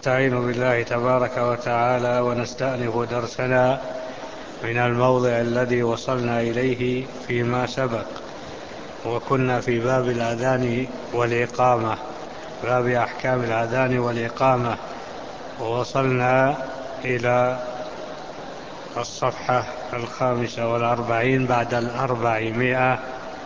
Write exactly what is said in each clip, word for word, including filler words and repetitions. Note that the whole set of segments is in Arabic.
نستعين بالله تبارك وتعالى ونستأنف درسنا من الموضع الذي وصلنا إليه فيما سبق، وكنا في باب الأذان والإقامة، باب أحكام الأذان والإقامة، ووصلنا إلى الصفحة الخامسة والأربعين بعد الأربعمائة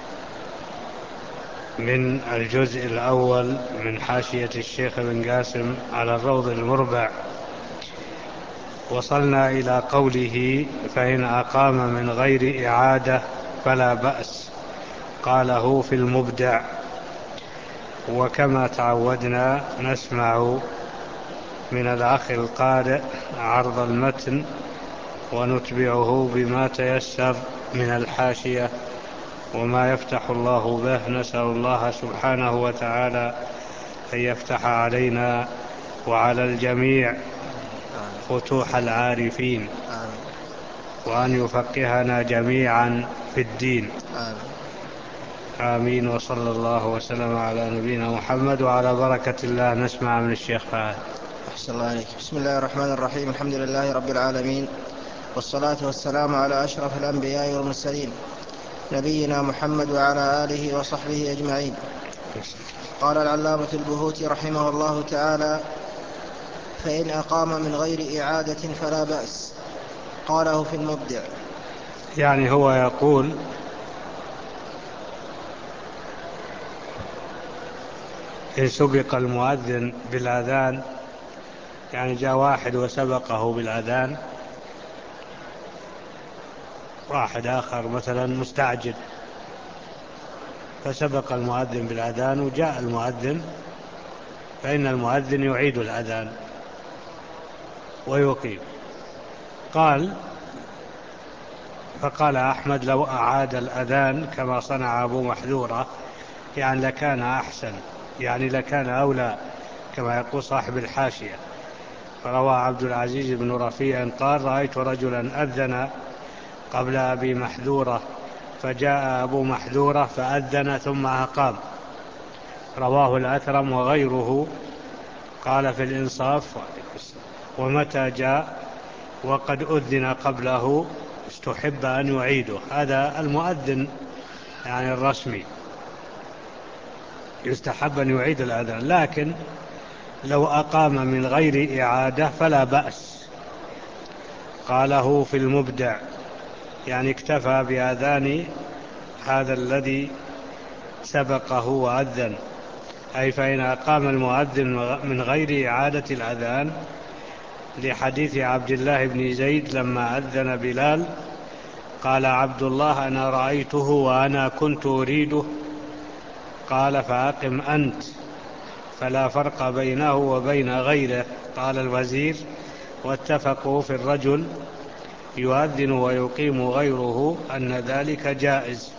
من الجزء الأول من حاشية الشيخ بن قاسم على الروض المربع. وصلنا إلى قوله: فإن أقام من غير إعادة فلا بأس، قاله في المبدع. وكما تعودنا نسمع من الأخ القارئ عرض المتن ونتبعه بما تيسر من الحاشية وما يفتح الله به. نسأل الله سبحانه وتعالى أن يفتح علينا وعلى الجميع فتوح العارفين، وأن يفقهنا جميعا في الدين، آمين. وصلى الله وسلم على نبينا محمد. وعلى بركة الله نسمع من الشيخ فهد. أحسن الله عليك. بسم الله الرحمن الرحيم. الحمد لله رب العالمين، والصلاة والسلام على أشرف الأنبياء والمرسلين، نبينا محمد وعلى آله وصحبه أجمعين. قال العلامة البهوتي رحمه الله تعالى: فإن أقام من غير إعادة فلا بأس، قاله في المبدع. يعني هو يقول إن سبق المؤذن بالأذان، يعني جاء واحد وسبقه بالأذان، واحد آخر مثلا مستعجل فسبق المؤذن بالأذان وجاء المؤذن، فإن المؤذن يعيد الأذان ويقيم. قال فقال أحمد: لو أعاد الأذان كما صنع أبو محذورة يعني لكان أحسن، يعني لكان أولى، كما يقول صاحب الحاشية. فروى عبد العزيز بن رفيع قال: رأيت رجلا أذن قبل أبي محذورة، فجاء أبو محذورة فأذن ثم أقام. رواه الأثرم وغيره. قال في الإنصاف: ومتى جاء وقد أذن قبله استحب أن يعيده. هذا المؤذن يعني الرسمي يستحب أن يعيد الأذان، لكن لو أقام من غير إعادة فلا بأس، قاله في المبدع، يعني اكتفى بأذان هذا الذي سبقه وأذن. أي فإن أقام المؤذن من غير إعادة الأذان، لحديث عبد الله بن زيد لما أذن بلال قال عبد الله: أنا رأيته وأنا كنت أريده، قال: فأقم أنت، فلا فرق بينه وبين غيره. قال الوزير: واتفقوا في الرجل يؤذن ويقيم غيره أن ذلك جائز.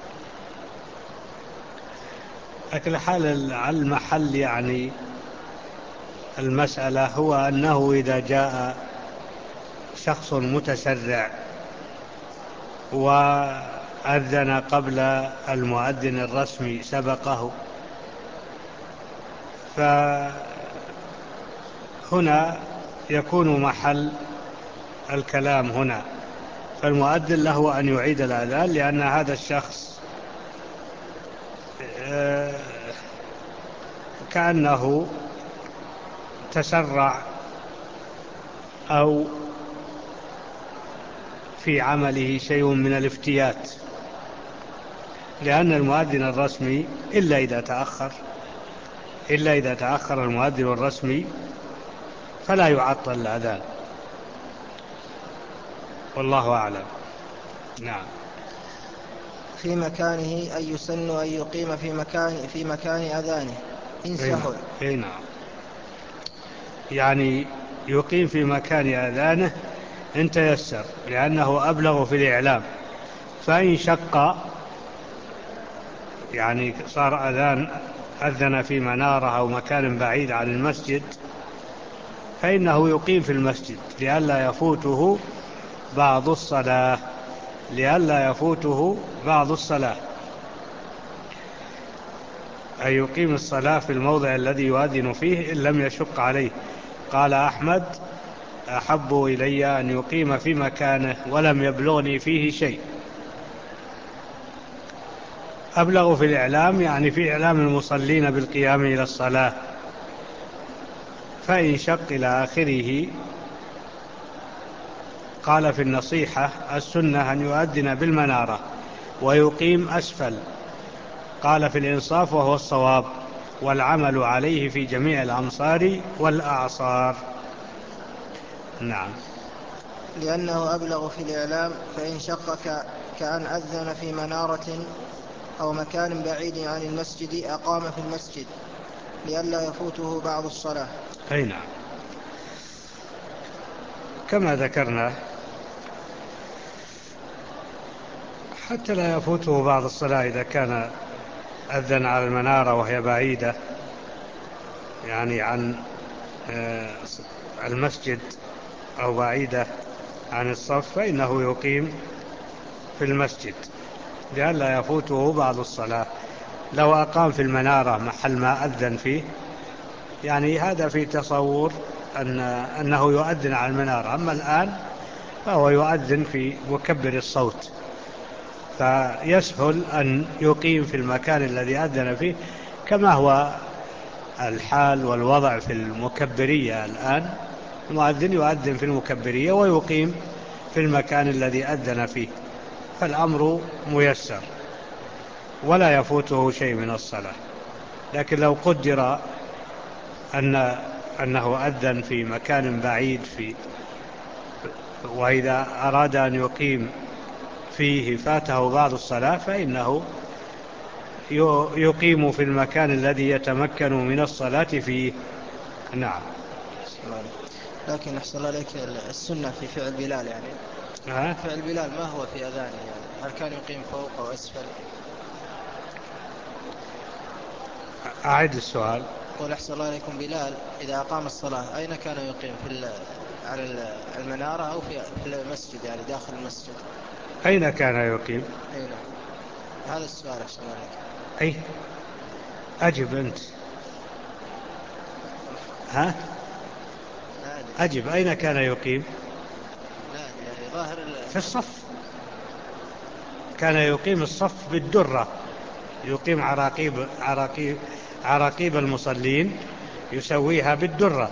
لكن الحال على المحل يعني المسألة هو أنه إذا جاء شخص متسرع وأذن قبل المؤذن الرسمي سبقه، فهنا يكون محل الكلام هنا، فالمؤذن له أن يعيد الأذان، لأن هذا الشخص كأنه تسرع أو في عمله شيء من الافتيات، لأن المؤذن الرسمي إلا إذا تأخر إلا إذا تأخر المؤذن الرسمي فلا يعطل الأذان، والله أعلم. نعم. في مكانه أن يسن أن يقيم في مكان في مكان أذانه إن سهل. إيه نعم، يعني يقيم في مكان أذانه إن تيسر، لأنه أبلغ في الإعلام. فإن شق، يعني صار أذان أذن في منارة أو مكان بعيد عن المسجد، فإنه يقيم في المسجد لئلا يفوته بعض الصلاة لئلا يفوته بعض الصلاة أي يقيم الصلاة في الموضع الذي يؤذن فيه إن لم يشق عليه. قال أحمد: أحب إلي أن يقيم في مكانه ولم يبلغني فيه شيء. أبلغ في الإعلام يعني في إعلام المصلين بالقيام إلى الصلاة، فإن شق إلى آخره. قال في النصيحة: السنة أن يؤذن بالمنارة ويقيم أسفل. قال في الإنصاف: وهو الصواب، والعمل عليه في جميع الأمصار والأعصار. نعم. لأنه أبلغ في الإعلام، فإن شق كأن أذن في منارة أو مكان بعيد عن المسجد أقام في المسجد لئلا يفوته بعض الصلاة. أي نعم، كما ذكرنا، حتى لا يفوته بعض الصلاة إذا كان أذن على المنارة وهي بعيدة يعني عن المسجد أو بعيدة عن الصف، فإنه يقيم في المسجد لئلا يفوته بعض الصلاة. لو أقام في المنارة محل ما أذن فيه، يعني هذا في تصور أن أنه يؤذن على المنارة، أما الآن فهو يؤذن في مكبر الصوت، فيسهل أن يقيم في المكان الذي أذن فيه، كما هو الحال والوضع في المكبرية الآن. المؤذن يؤذن في المكبرية ويقيم في المكان الذي أذن فيه، فالأمر ميسر ولا يفوته شيء من الصلاة. لكن لو قدر أن أنه أذن في مكان بعيد في وإذا أراد أن يقيم فيه فاته بعض الصلاة، فإنه يقيم في المكان الذي يتمكن من الصلاة فيه. نعم. لكن أحسن الله عليك، السنة في فعل بلال يعني ها؟ فعل بلال ما هو في أذانه يعني؟ هل كان يقيم فوق أو أسفل؟ أعد السؤال. قول أحسن الله عليكم، بلال إذا أقام الصلاة أين كان يقيم؟ في على المنارة أو في المسجد يعني داخل المسجد؟ أين كان يقيم؟ أين؟ هذا السؤال أحسن الله عليك. أي أجب أنت. ها؟ أجب. أين كان يقيم؟ لا يعني ظاهر في الصف. كان يقيم الصف بالدرة، يقيم عراقيب عراقيب عراقيب المصلين، يسويها بالدرة،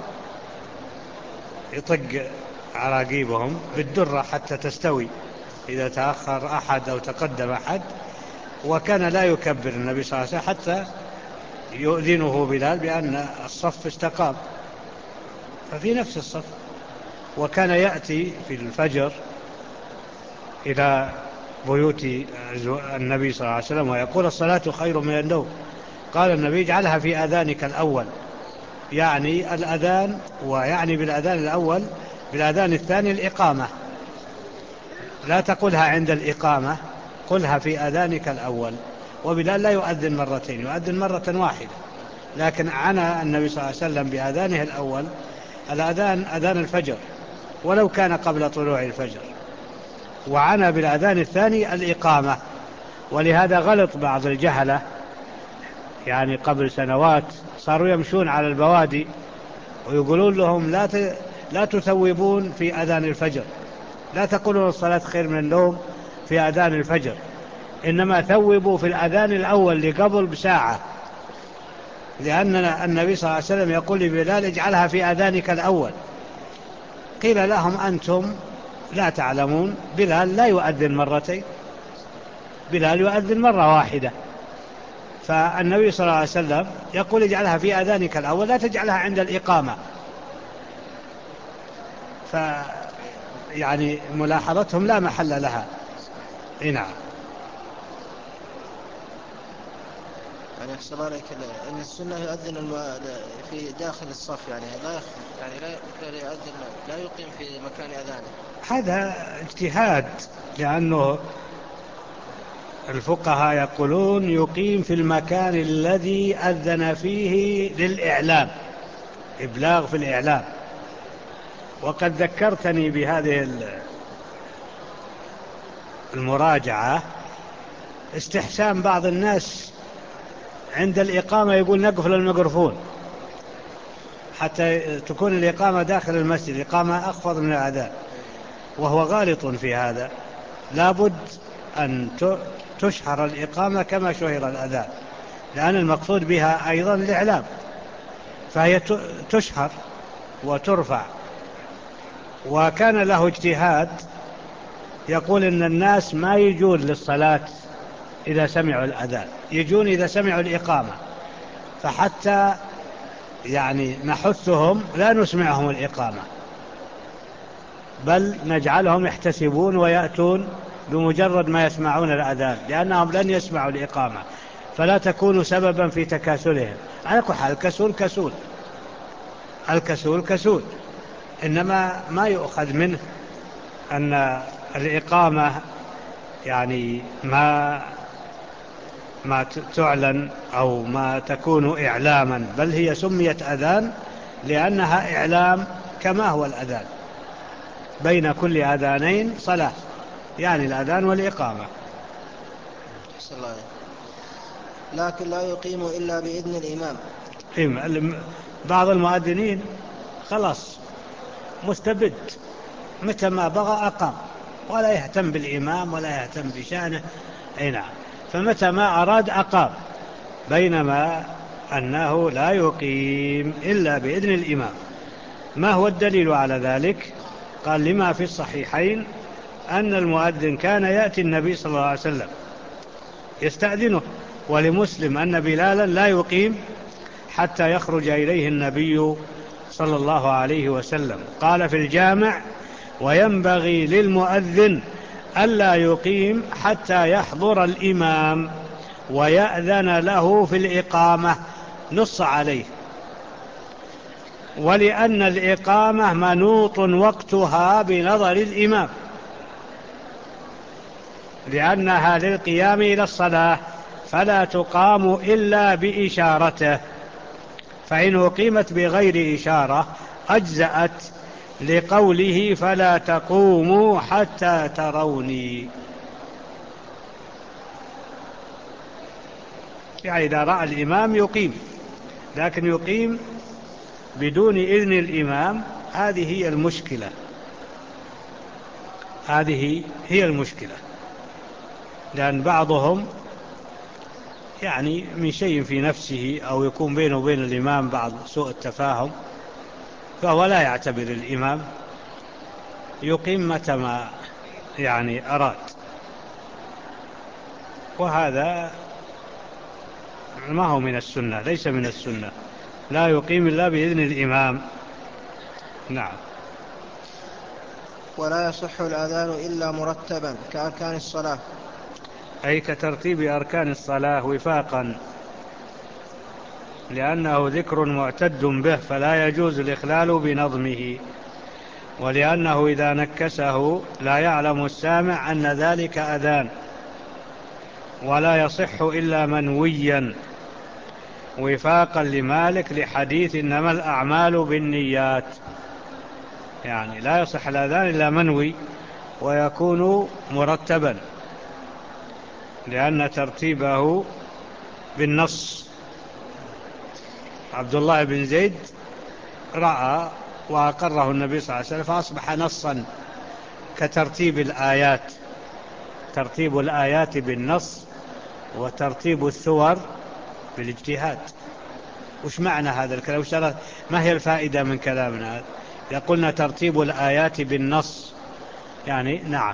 يطق عراقيبهم بالدرة حتى تستوي إذا تأخر أحد أو تقدم أحد. وكان لا يكبر النبي صلى الله عليه وسلم حتى يؤذنه بلال بأن الصف استقام، ففي نفس الصف. وكان يأتي في الفجر إلى بيوت النبي صلى الله عليه وسلم ويقول: الصلاة خير من النوم. قال النبي: اجعلها في آذانك الأول، يعني الأذان، ويعني بالأذان الأول بالأذان الثاني الإقامة، لا تقولها عند الإقامة، قلها في أذانك الأول. وبلال لا يؤذن مرتين، يؤذن مرة واحدة، لكن عنى النبي صلى الله عليه وسلم بأذانه الأول الأذان أذان الفجر ولو كان قبل طلوع الفجر، وعنى بالأذان الثاني الإقامة. ولهذا غلط بعض الجهلة يعني قبل سنوات، صاروا يمشون على البوادي ويقولون لهم: لا لا تثوبون في أذان الفجر، لا تقولون الصلاة خير من النوم في أذان الفجر، إنما ثوبوا في الأذان الأول اللي قبل بساعة، لأن النبي صلى الله عليه وسلم يقول لبلال: اجعلها في أذانك الأول. قيل لهم: أنتم لا تعلمون، بلال لا يؤذن مرتين، بلال يؤذن مرة واحدة. فالنبي صلى الله عليه وسلم يقول: اجعلها في أذانك الأول، لا تجعلها عند الإقامة. ف يعني ملاحظتهم لا محل لها. نعم. يعني يحصل عليك أن السنة يؤذن الم... في داخل الصف، يعني لا يخ... يعني لا يؤذن، لا يقيم في مكان أذانه. هذا اجتهاد، لأنه الفقهاء يقولون يقيم في المكان الذي أذن فيه للإعلام، إبلاغ في الإعلام. وقد ذكرتني بهذه المراجعة استحسان بعض الناس عند الإقامة يقول: نقفل الميكروفون، حتى تكون الإقامة داخل المسجد إقامة أخفض من الأذان، وهو غالط في هذا. لابد أن تشهر الإقامة كما شهر الأذان، لأن المقصود بها أيضا الإعلام، فهي تشهر وترفع. وكان له اجتهاد يقول إن الناس ما يجون للصلاة إذا سمعوا الأذان، يجون إذا سمعوا الإقامة، فحتى يعني نحثهم لا نسمعهم الإقامة، بل نجعلهم يحتسبون ويأتون بمجرد ما يسمعون الأذان، لأنهم لن يسمعوا الإقامة، فلا تكون سببا في تكاسلهم. على كل حال الكسول كسول، الكسول كسول، إنما ما يؤخذ منه أن الإقامة يعني ما ما تعلن أو ما تكون إعلاما، بل هي سميت أذان لأنها إعلام كما هو الأذان. بين كل أذانين صلاة، يعني الأذان والإقامة. لكن لا يقيم إلا بإذن الإمام. بعض المؤذنين خلاص مستبد، متى ما بغى أقام، ولا يهتم بالإمام ولا يهتم بشأنه. أي نعم، فمتى ما أراد أقام، بينما أنه لا يقيم إلا بإذن الإمام. ما هو الدليل على ذلك؟ قال: لما في الصحيحين أن المؤذن كان يأتي النبي صلى الله عليه وسلم يستأذنه، ولمسلم أن بلالا لا يقيم حتى يخرج إليه النبي صلى الله عليه وسلم. قال في الجامع: وينبغي للمؤذن ألا يقيم حتى يحضر الإمام ويأذن له في الإقامة، نص عليه. ولأن الإقامة منوط وقتها بنظر الإمام، لأنها للقيام إلى الصلاة، فلا تقام إلا بإشارته، فإن أقيمت بغير إشارة أجزأت، لقوله: فلا تقوموا حتى تروني. يعني إذا رأى الإمام يقيم، لكن يقيم بدون إذن الإمام، هذه هي المشكلة، هذه هي المشكلة. لأن بعضهم يعني من شيء في نفسه، أو يكون بينه وبين الإمام بعض سوء التفاهم، فهو لا يعتبر الإمام، يقيم متى ما يعني أراد، وهذا ما هو من السنة، ليس من السنة. لا يقيم إلا بإذن الإمام. نعم. ولا يصح الأذان إلا مرتبا كأركان الصلاة، أي كترتيب أركان الصلاة وفاقا، لأنه ذكر معتد به، فلا يجوز الإخلال بنظمه، ولأنه إذا نكسه لا يعلم السامع أن ذلك أذان، ولا يصح إلا منويا، وفاقا لمالك لحديث: إنما الأعمال بالنيات. يعني لا يصح الأذان إلا منوي، ويكون مرتبا، لأن ترتيبه بالنص. عبد الله بن زيد رأى وأقره النبي صلى الله عليه وسلم، فأصبح نصا كترتيب الآيات، ترتيب الآيات بالنص، وترتيب السور بالاجتهاد. وش معنى هذا الكلام؟ ما هي الفائدة من كلامنا هذا؟ يقولنا ترتيب الآيات بالنص، يعني نعم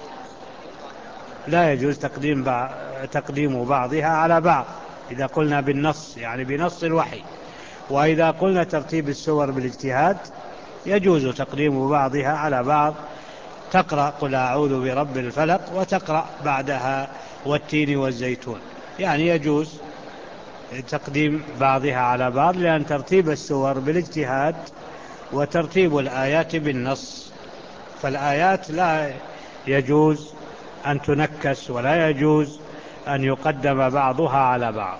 لا يجوز تقديم بعض تقديم بعضها على بعض إذا قلنا بالنص، يعني بنص الوحي. وإذا قلنا ترتيب السور بالاجتهاد يجوز تقديم بعضها على بعض، تقرأ قل أعوذ برب الفلق وتقرأ بعدها والتين والزيتون، يعني يجوز تقديم بعضها على بعض، لأن ترتيب السور بالاجتهاد وترتيب الآيات بالنص. فالآيات لا يجوز أن تنكس، ولا يجوز أن يقدم بعضها على بعض،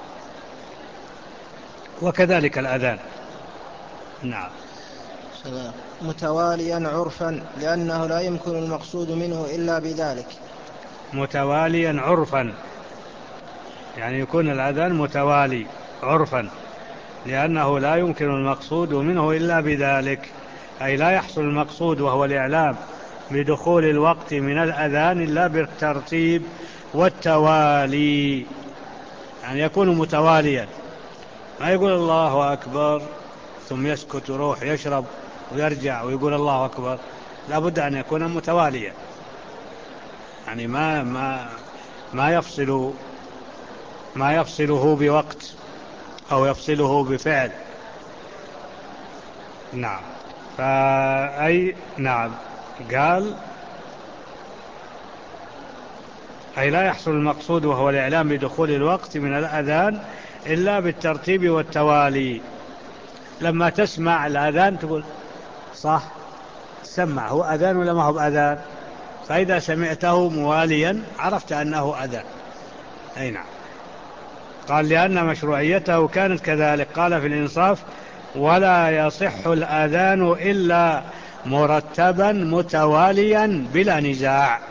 وكذلك الأذان. نعم. متواليا عرفا، لأنه لا يمكن المقصود منه إلا بذلك. متواليا عرفا، يعني يكون الأذان متوالي عرفا، لأنه لا يمكن المقصود منه إلا بذلك، أي لا يحصل المقصود وهو الإعلام بدخول الوقت من الأذان إلا بالترتيب والتوالي، يعني يكون متواليا، ما يقول الله أكبر ثم يسكت ويروح يشرب ويرجع ويقول الله أكبر، لا بد أن يكون متواليا، يعني ما ما ما يفصل ما يفصله بوقت أو يفصله بفعل. نعم. فأي نعم قال أي لا يحصل المقصود وهو الإعلام بدخول الوقت من الأذان إلا بالترتيب والتوالي. لما تسمع الأذان تقول صح، سمع هو أذان ولا ما هو بأذان، فإذا سمعته مواليا عرفت أنه أذان. أي نعم. قال لأن مشروعيته كانت كذلك. قال في الإنصاف ولا يصح الأذان إلا مرتبا متواليا بلا نزاع.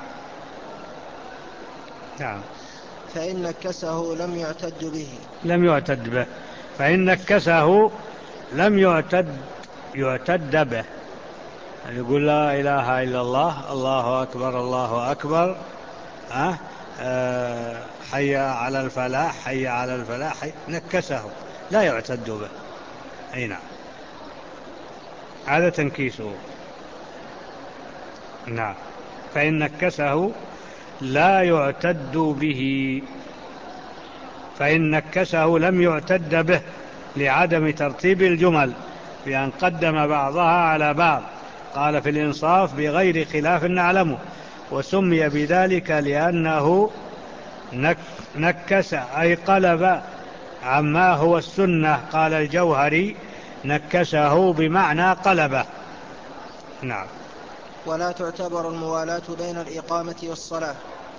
نعم. فإن نكسه لم يعتد به لم يعتد به فإن نكسه لم يعتد يعتد به، يقول لا إله إلا الله، الله أكبر الله أكبر، أه؟ أه حي على الفلاح حي على الفلاح حي، نكسه لا يعتد به. أي نعم، هذا تنكيسه. نعم. فإن نكسه لا يعتد به فإن نكسه لم يعتد به لعدم ترتيب الجمل بأن قدم بعضها على بعض. قال في الإنصاف بغير خلاف نعلمه، وسمي بذلك لأنه نكس أي قلب عما هو السنة. قال الجوهري نكسه بمعنى قلبه. نعم. ولا تعتبر الموالاة بين الإقامة والصلاة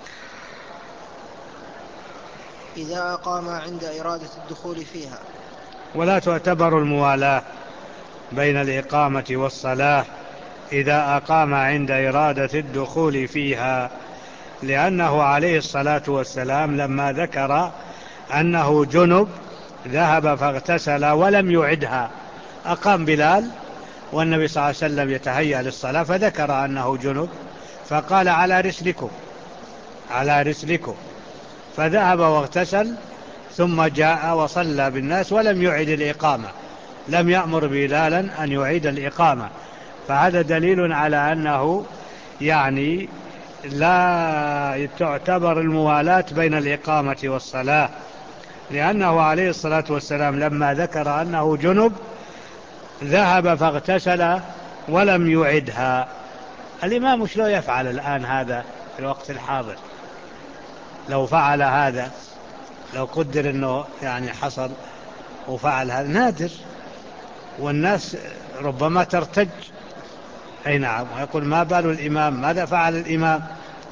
إذا أقام عند إرادة الدخول فيها. ولا تعتبر الموالاة بين الإقامة والصلاة إذا أقام عند إرادة الدخول فيها، لأنه عليه الصلاة والسلام لما ذكر أنه جنب ذهب فاغتسل ولم يعدها. أقام بلال والنبي صلى الله عليه وسلم يتهيأ للصلاة فذكر أنه جنب فقال على رسلكم على رسلكم، فذهب واغتسل ثم جاء وصلى بالناس ولم يعد الإقامة، لم يأمر بلالا أن يعيد الإقامة. فهذا دليل على أنه يعني لا تعتبر الموالاة بين الإقامة والصلاة، لأنه عليه الصلاة والسلام لما ذكر أنه جنب ذهب فاغتسل ولم يعدها. الإمام شلون يفعل الآن هذا في الوقت الحاضر؟ لو فعل هذا، لو قدر أنه يعني حصل وفعل هذا، نادر، والناس ربما ترتج. أي نعم. ويقول ما بال الإمام، ماذا فعل الإمام؟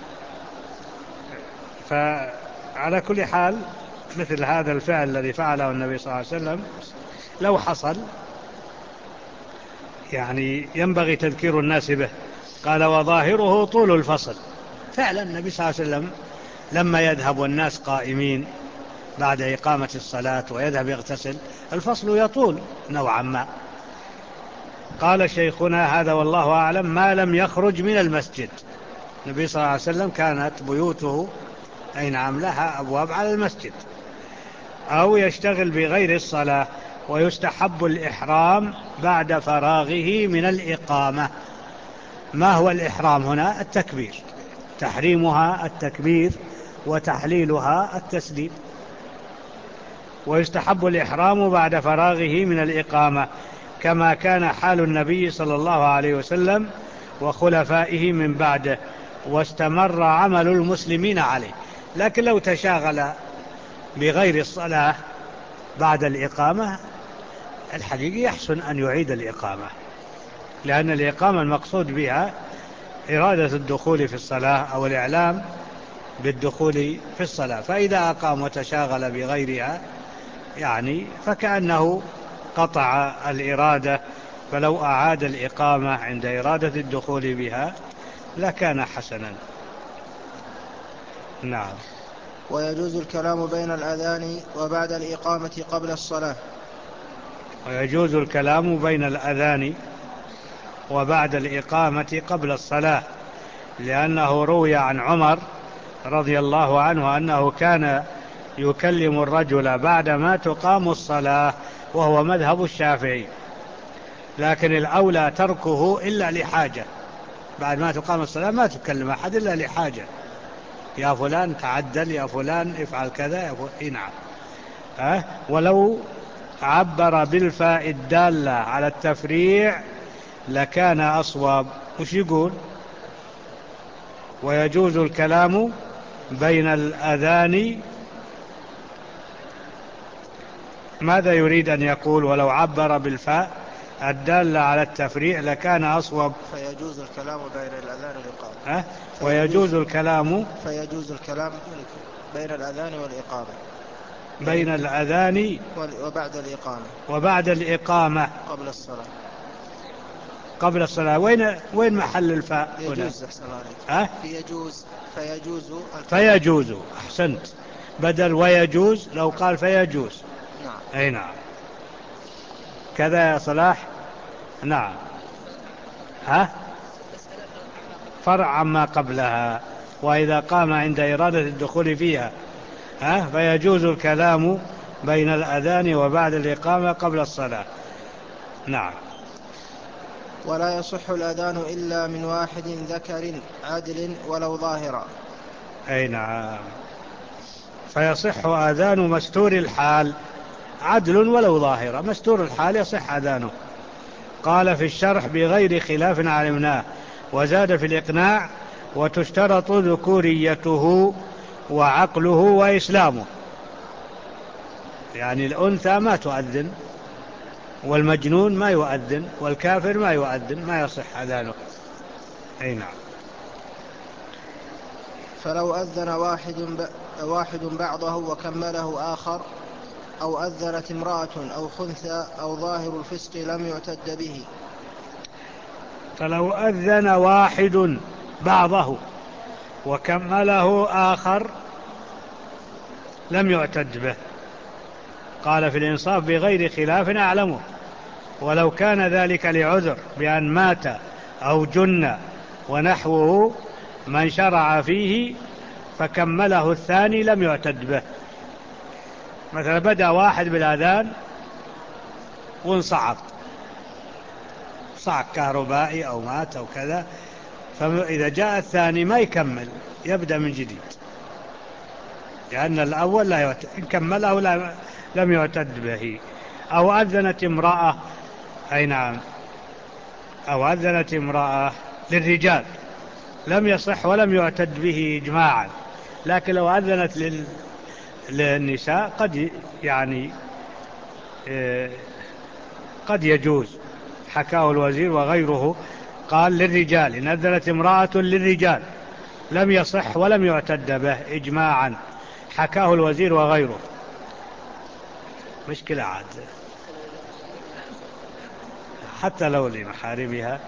فعلى كل حال مثل هذا الفعل الذي فعله النبي صلى الله عليه وسلم لو حصل يعني ينبغي تذكير الناس به. قال وظاهره طول الفصل. فعلا النبي صلى الله عليه وسلم لما يذهب والناس قائمين بعد إقامة الصلاة ويذهب يغتسل الفصل يطول نوعا ما. قال شيخنا هذا والله أعلم ما لم يخرج من المسجد. النبي صلى الله عليه وسلم كانت بيوته أي نعم لها أبواب على المسجد، أو يشتغل بغير الصلاة. ويستحب الإحرام بعد فراغه من الإقامة. ما هو الإحرام هنا؟ التكبير، تحريمها التكبير وتحليلها التسليم. ويستحب الإحرام بعد فراغه من الإقامة كما كان حال النبي صلى الله عليه وسلم وخلفائه من بعده، واستمر عمل المسلمين عليه. لكن لو تشاغل بغير الصلاة بعد الإقامة الحقيقي يحسن أن يعيد الإقامة، لأن الإقامة المقصود بها إرادة الدخول في الصلاة أو الإعلام بالدخول في الصلاة. فإذا أقام وتشاغل بغيرها يعني فكأنه قطع الإرادة، فلو أعاد الإقامة عند إرادة الدخول بها لكان حسنا. نعم. ويجوز الكلام بين الأذان وبعد الإقامة قبل الصلاة. ويجوز الكلام بين الأذان وبعد الإقامة قبل الصلاة، لأنه روي عن عمر رضي الله عنه أنه كان يكلم الرجل بعدما تقام الصلاة، وهو مذهب الشافعي، لكن الأولى تركه إلا لحاجة. بعد ما تقام الصلاة ما تكلم أحد إلا لحاجة، يا فلان تعدل، يا فلان افعل كذا، يا فلان نعم. أه؟ ولو عبر بالفاء الدالة على التفريع لكان أصواب. وش يقول؟ ويجوز الكلام بين الأذان. ماذا يريد أن يقول؟ ولو عبر بالفاء الدالة على التفريع لكان أصوب. فيجوز الكلام بين الأذان والإقامة. أه؟ ويجوز الكلام فيجوز الكلام بين الأذان والإقامة. بين الأذان وبعد الإقامة وبعد الإقامة قبل الصلاة. قبل الصلاة. وين وين محل الفاء هنا؟ يجوز. أحسن الله عليك. أه؟ فيجوز فيجوز فيجوز. أحسنت. بدل ويجوز لو قال فيجوز. نعم. أي نعم. كذا يا صلاح. نعم. ها؟ فرع عما قبلها. وإذا قام عند إرادة الدخول فيها ها فيجوز الكلام بين الأذان وبعد الإقامة قبل الصلاة. نعم. ولا يصح الأذان إلا من واحد ذكر عدل ولو ظاهرا. أي نعم. فيصح أذان مستور الحال، عدل ولو ظاهرا، مستور الحال يصح أذانه. قال في الشرح بغير خلاف علمناه، وزاد في الإقناع وتشترط ذكوريته وعقله وإسلامه. يعني الأنثى ما تؤذن، والمجنون ما يؤذن، والكافر ما يؤذن، ما يصح أذانه. أي نعم. فلو أذن واحد, ب... واحد بعضه وكمله آخر، أو أذنت امرأة أو خنثى أو ظاهر الفسق لم يعتد به. فلو أذن واحد بعضه وكمله آخر لم يعتد به. قال في الإنصاف بغير خلاف أعلمه، ولو كان ذلك لعذر بأن مات أو جن ونحوه من شرع فيه فكمله الثاني لم يعتد به. مثلا بدأ واحد بالأذان وانصعق، صعق كهربائي أو مات أو كذا، فإذا جاء الثاني ما يكمل، يبدأ من جديد، لأن الأول لا يعتد، إن كمله لا لم يعتد به. أو أذنت امرأة. أي نعم. أو أذنت امرأة للرجال لم يصح ولم يعتد به إجماعا، لكن لو أذنت لل... للنساء قد يعني قد يجوز. حكاه الوزير وغيره، قال للرجال إن أذنت امرأة للرجال لم يصح ولم يعتد به إجماعا، حكاه الوزير وغيره. مشكلة عاد، حتى لو لمحارمها.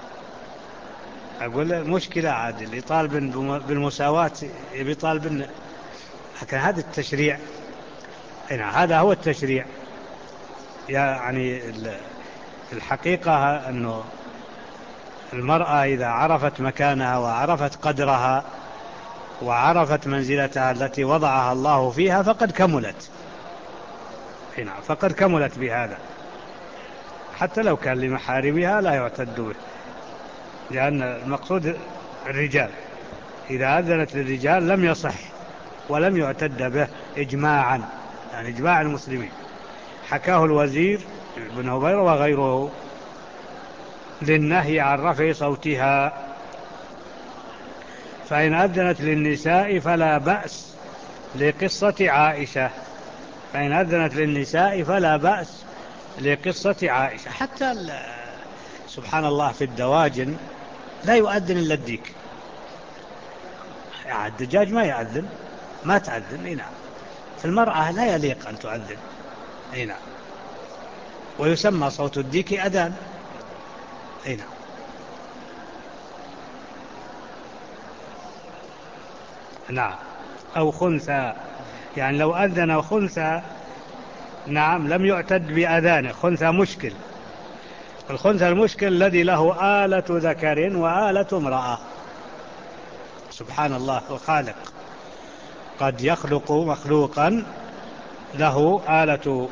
أقول مشكلة عاد، اللي طالب بالمساواة يبي طالب، لكن هذا التشريع. هنا هذا هو التشريع. يعني الحقيقة أنه المرأة إذا عرفت مكانها وعرفت قدرها وعرفت منزلتها التي وضعها الله فيها فقد كملت. هنا فقد كملت بهذا، حتى لو كان لمحارمها لا يعتد به، لأن المقصود الرجال. إذا أذنت للرجال لم يصح ولم يعتد به إجماعا، يعني إجماع المسلمين. حكاه الوزير بن هبيرة وغيره للنهي عن رفع صوتها. فإن أذنت للنساء فلا بأس لقصة عائشة. فإن أذنت للنساء فلا بأس لقصة عائشة. حتى سبحان الله في الدواجن لا يؤذن إلا الديك، يعني الدجاج ما يؤذن، ما تأذن. هنا في المرأة لا يليق أن تؤذن. هنا ويسمى صوت الديك أذان. هنا نعم. أو خنثى، يعني لو أذن خنثى نعم لم يعتد بأذانه، خنثى مشكل. الخنثى المشكل الذي له آلة ذكر وآلة امرأة. سبحان الله الخالق قد يخلق مخلوقا له آلة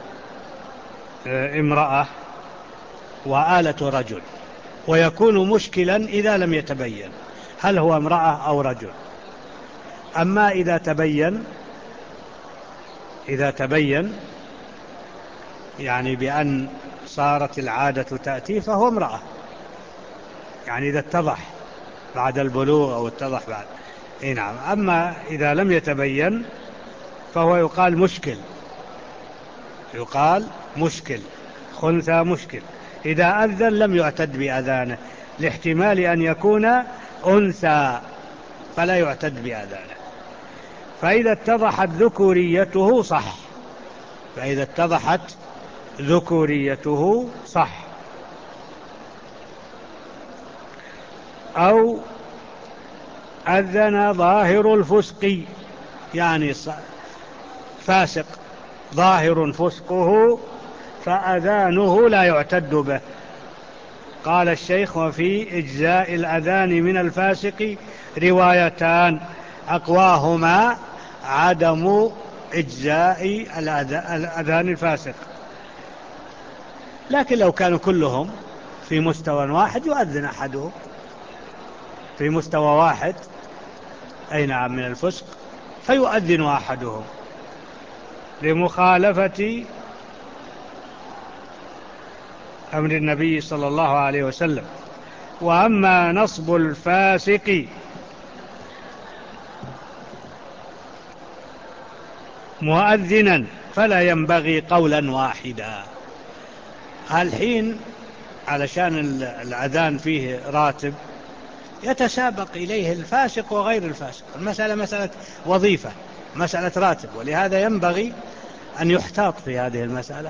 امرأة وآلة رجل، ويكون مشكلا إذا لم يتبين هل هو امرأة أو رجل. أما إذا تبين إذا تبين يعني بأن صارت العادة تأتي فهو امرأة، يعني إذا اتضح بعد البلوغ أو اتضح بعد. إيه نعم. أما إذا لم يتبين فهو يقال مشكل، يقال مشكل، خنثى مشكل. إذا أذن لم يعتد بأذانه لاحتمال أن يكون أنثى فلا يعتد بأذانه. فإذا اتضحت ذكوريته صح، فإذا اتضحت ذكوريته صح. أو أذن ظاهر الفسق، يعني فاسق ظاهر فسقه فأذانه لا يعتد به. قال الشيخ: وفي إجزاء الأذان من الفاسق روايتان أقواهما عدم إجزاء الأذان الفاسق. لكن لو كانوا كلهم في مستوى واحد يؤذن أحدهم في مستوى واحد، أي نعم، من الفسق، فيؤذن أحدهم لمخالفة أمر النبي صلى الله عليه وسلم. وأما نصب الفاسق مؤذنا فلا ينبغي قولا واحدا. الحين علشان الأذان فيه راتب يتسابق إليه الفاسق وغير الفاسق، المسألة مسألة وظيفة، مسألة راتب، ولهذا ينبغي أن يحتاط في هذه المسألة.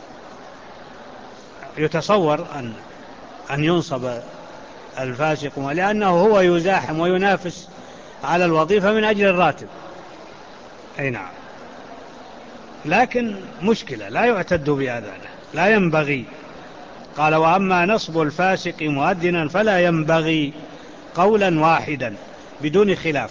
يتصور أن أن ينصب الفاسق لأنه هو يزاحم وينافس على الوظيفة من أجل الراتب. أي نعم. لكن مشكلة لا يعتد بأذانه، لا ينبغي. قال: وأما نصب الفاسق مؤذنا فلا ينبغي قولا واحدا بدون خلاف.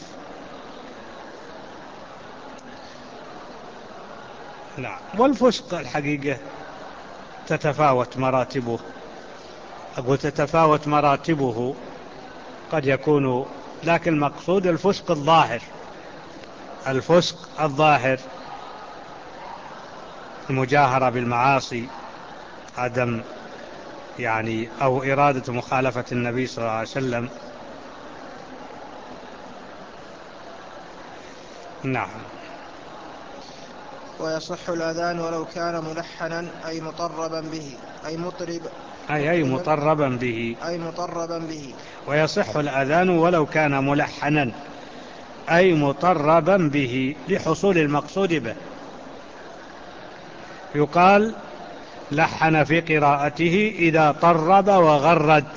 نعم. والفسق الحقيقة تتفاوت مراتبه، أقول تتفاوت مراتبه، قد يكون، لكن المقصود الفسق الظاهر، الفسق الظاهر، المجاهرة بالمعاصي، عدم يعني أو إرادة مخالفة النبي صلى الله عليه وسلم. نعم. ويصح الأذان ولو كان ملحنا أي مطربا به أي مطرب أي أي مطربا به أي مطربا به ويصح الأذان ولو كان ملحنا أي مطربا به لحصول المقصود به. يقال لحن في قراءته إذا طرب وغرد.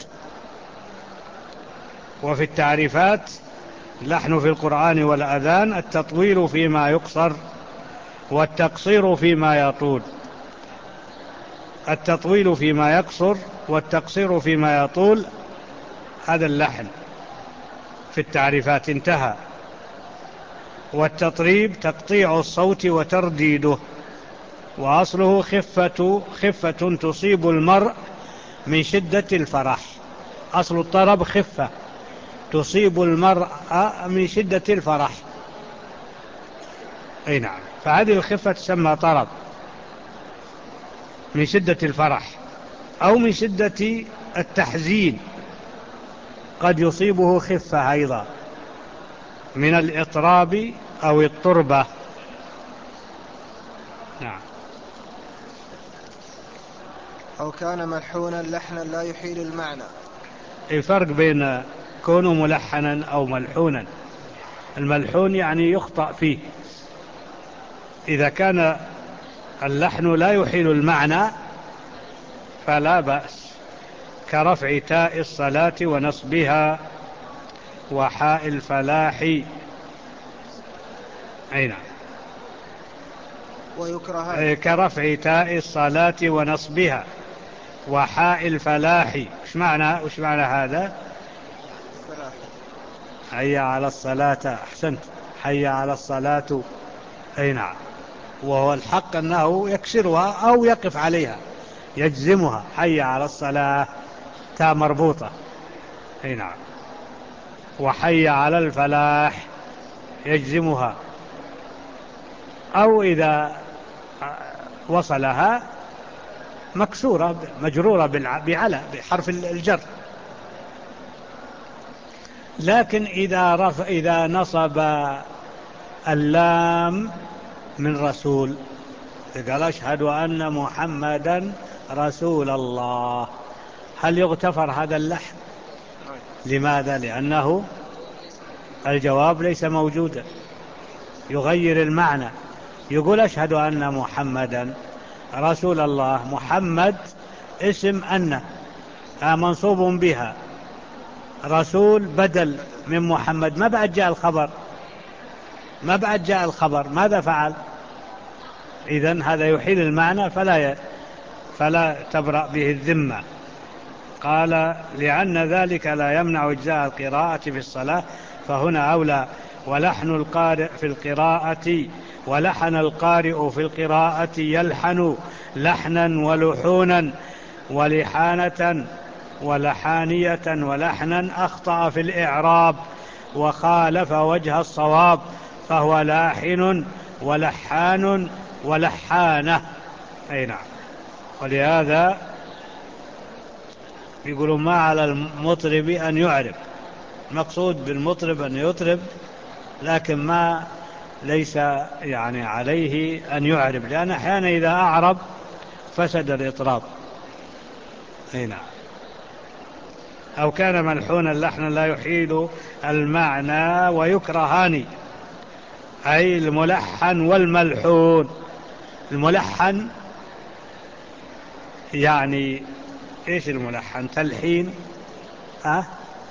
وفي التعريفات: لحن في القرآن والأذان التطويل فيما يقصر والتقصير فيما يطول. التطويل فيما يقصر والتقصير فيما يطول، هذا اللحن في التعريفات، انتهى. والتطريب تقطيع الصوت وترديده، وأصله خفة خفة تصيب المرء من شدة الفرح. أصل الطرب خفة تصيب المرء من شدة الفرح. أي نعم. فهذه الخفة تسمى طرب من شدة الفرح أو من شدة التحزين، قد يصيبه خفة أيضا من الإطراب أو الطربة. نعم. أو كان ملحونا لحنا لا يحيل المعنى. الفرق بين كونه ملحنا أو ملحونا: الملحون يعني يخطأ فيه. إذا كان اللحن لا يحيل المعنى فلا بأس، كرفع تاء الصلاة ونصبها وحاء الفلاح. أي نعم. ويكرهان. كرفع تاء الصلاة ونصبها وحاء الفلاح. وش معنى وش معنى هذا؟ الفلاح. حي على الصلاة. أحسنت، حي على الصلاة. أي نعم. وهو الحق أنه يكسرها أو يقف عليها يجزمها، حي على الصلاة، تاء مربوطة. أي نعم. وحي على الفلاح يجزمها، أو إذا وصلها مكسورة مجرورة بعلى بحرف الجر. لكن إذا رفع إذا نصب اللام من رسول، قال أشهد أن محمدا رسول الله، هل يغتفر هذا اللحن؟ لماذا؟ لأنه الجواب ليس موجودا، يغير المعنى. يقول أشهد أن محمدا رسول الله. محمد اسم أن منصوب بها، رسول بدل من محمد، ما بعد جاء الخبر، ما بعد جاء الخبر، ماذا فعل؟ إذن هذا يحيل المعنى فلا ي... فلا تبرأ به الذمة. قال لأن ذلك لا يمنع إجزاء القراءة في الصلاة فهنا أولى. ولحن القارئ في القراءة ولحن القارئ في القراءة يلحن لحنا ولحونا ولحانة ولحانية ولحنا أخطأ في الإعراب وخالف وجه الصواب فهو لاحن ولحان ولحانة. أي نعم. ولهذا يقولون ما على المطرب أن يعرب، المقصود بالمطرب أن يطرب، لكن ما ليس يعني عليه أن يعرب، لأن أحيانا إذا أعرب فسد الإطراب. أي نعم. أو كان ملحونا لحنا لا يحيل المعنى ويكرهان، أي الملحن والملحون. الملحن يعني إيش الملحن؟ تلحين. أه؟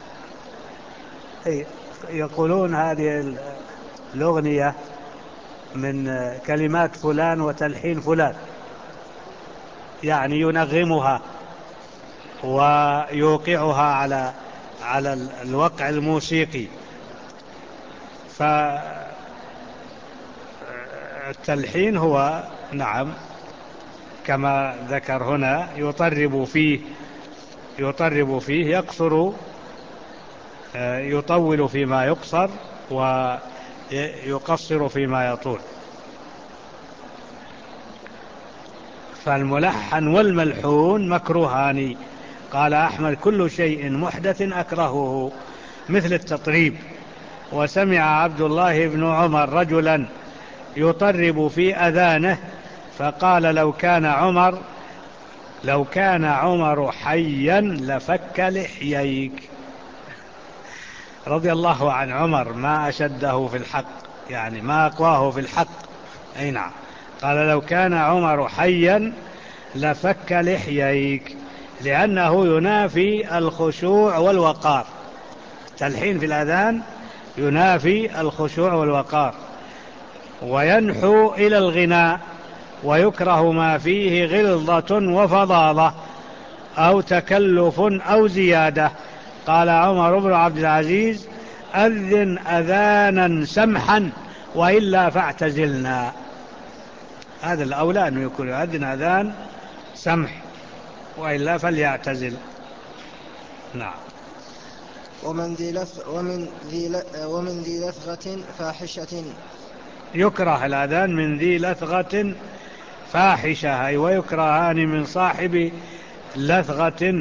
يقولون هذه الأغنية من كلمات فلان وتلحين فلان، يعني ينغمها ويوقعها على على الوقع الموسيقي. فالتلحين هو نعم كما ذكر هنا يطرب فيه يطرب فيه يقصر، يطول فيما يقصر ويقصر فيما يطول. فالملحن والملحون مكروهان. قال أحمد كل شيء محدث أكرهه مثل التطريب. وسمع عبد الله بن عمر رجلا يطرب في أذانه فقال لو كان عمر لو كان عمر حيا لفك لحييك. رضي الله عن عمر، ما أشده في الحق، يعني ما أقواه في الحق. أي نعم. قال لو كان عمر حيا لفك لحييك، لأنه ينافي الخشوع والوقار. تلحين في الأذان ينافي الخشوع والوقار، وينحو إلى الغناء، ويكره ما فيه غلظة وفضاضة أو تكلف أو زيادة. قال عمر بن عبد العزيز أذن أذانا سمحا وإلا فاعتزلنا. هذا الأولى أنه يكون يؤذن أذان سمح، وإلا فليعتزل. نعم. ومن ذي لث ومن ذي ومن ذي لثغة فاحشة. يكره الأذان من ذي لثغة فاحشة، أي ويكرهان من صاحب لثغة